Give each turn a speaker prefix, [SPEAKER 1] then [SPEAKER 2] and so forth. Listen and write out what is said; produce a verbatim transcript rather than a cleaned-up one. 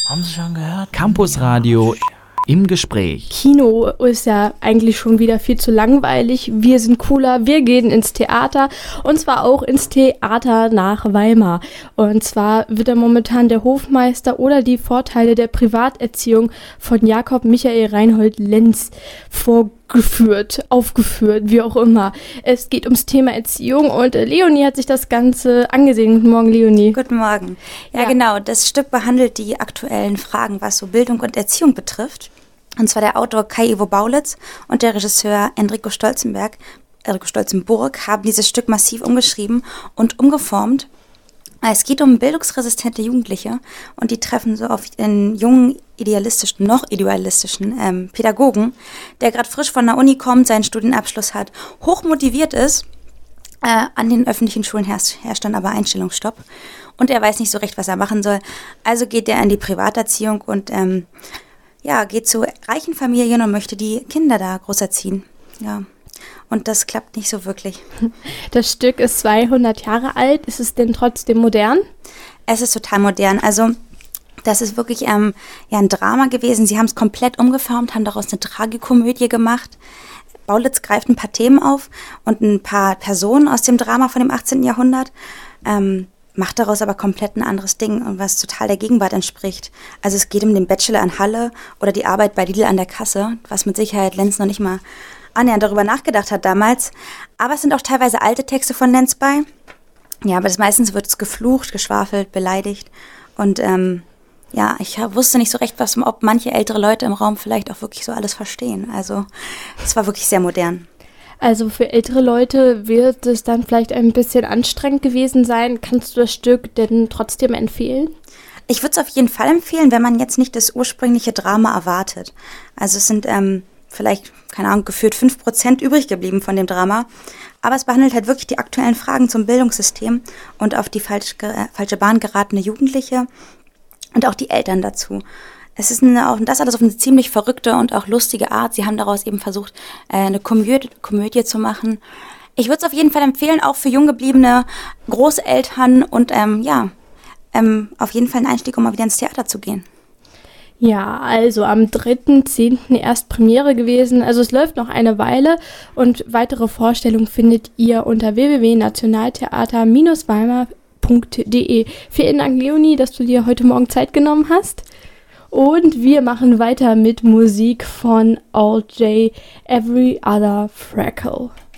[SPEAKER 1] Haben Sie schon gehört? Campusradio im Gespräch.
[SPEAKER 2] Kino ist ja eigentlich schon wieder viel zu langweilig. Wir sind cooler, wir gehen ins Theater und zwar auch ins Theater nach Weimar. Und zwar wird da momentan der Hofmeister oder die Vorteile der Privaterziehung von Jakob Michael Reinhold Lenz vorgeführt, aufgeführt, wie auch immer. Es geht ums Thema Erziehung und Leonie hat sich das Ganze angesehen. Guten Morgen, Leonie.
[SPEAKER 3] Guten Morgen. Ja,
[SPEAKER 2] Ja.
[SPEAKER 3] genau, das Stück behandelt die aktuellen Fragen, was so Bildung und Erziehung betrifft. Und zwar der Autor Kai-Ivo Baulitz und der Regisseur Enrico Stolzenberg, Enrico Stolzenburg haben dieses Stück massiv umgeschrieben und umgeformt. Es geht um bildungsresistente Jugendliche und die treffen so auf einen jungen, idealistischen, noch idealistischen ähm, Pädagogen, der gerade frisch von der Uni kommt, seinen Studienabschluss hat, hochmotiviert ist. Äh, an den öffentlichen Schulen herrscht, herrscht dann aber Einstellungsstopp und er weiß nicht so recht, was er machen soll. Also geht er in die Privaterziehung und ähm, ja, geht zu reichen Familien und möchte die Kinder da großerziehen. Ja, und das klappt nicht so wirklich.
[SPEAKER 2] Das Stück ist zweihundert Jahre alt. Ist es denn trotzdem modern?
[SPEAKER 3] Es ist total modern. Also das ist wirklich ähm, ja, ein Drama gewesen. Sie haben es komplett umgeformt, haben daraus eine Tragikomödie gemacht. Baulitz greift ein paar Themen auf und ein paar Personen aus dem Drama von dem achtzehnten Jahrhundert. Ähm, macht daraus aber komplett ein anderes Ding und was total der Gegenwart entspricht. Also es geht um den Bachelor in Halle oder die Arbeit bei Lidl an der Kasse, was mit Sicherheit Lenz noch nicht mal annähernd darüber nachgedacht hat damals. Aber es sind auch teilweise alte Texte von Lenz bei. Ja, aber das meistens wird es geflucht, geschwafelt, beleidigt. Und ähm, ja, ich wusste nicht so recht, was, ob manche ältere Leute im Raum vielleicht auch wirklich so alles verstehen. Also es war wirklich sehr modern.
[SPEAKER 2] Also für ältere Leute wird es dann vielleicht ein bisschen anstrengend gewesen sein. Kannst du das Stück denn trotzdem empfehlen?
[SPEAKER 3] Ich würde es auf jeden Fall empfehlen, wenn man jetzt nicht das ursprüngliche Drama erwartet. Also es sind ähm, vielleicht, keine Ahnung, gefühlt fünf Prozent übrig geblieben von dem Drama. Aber es behandelt halt wirklich die aktuellen Fragen zum Bildungssystem und auf die falsch, äh, falsche Bahn geratene Jugendliche und auch die Eltern dazu. Es ist eine, auch das alles auf eine ziemlich verrückte und auch lustige Art. Sie haben daraus eben versucht, eine Komödie, Komödie zu machen. Ich würde es auf jeden Fall empfehlen, auch für jung gebliebene Großeltern und ähm, ja, ähm, auf jeden Fall ein Einstieg, um mal wieder ins Theater zu gehen.
[SPEAKER 2] Ja, also am dritten zehnten erst Premiere gewesen. Also es läuft noch eine Weile und weitere Vorstellungen findet ihr unter w w w punkt nationaltheater Bindestrich weimar punkt d e. Vielen Dank, Leonie, dass du dir heute Morgen Zeit genommen hast. Und wir machen weiter mit Musik von All J, Every Other Freckle.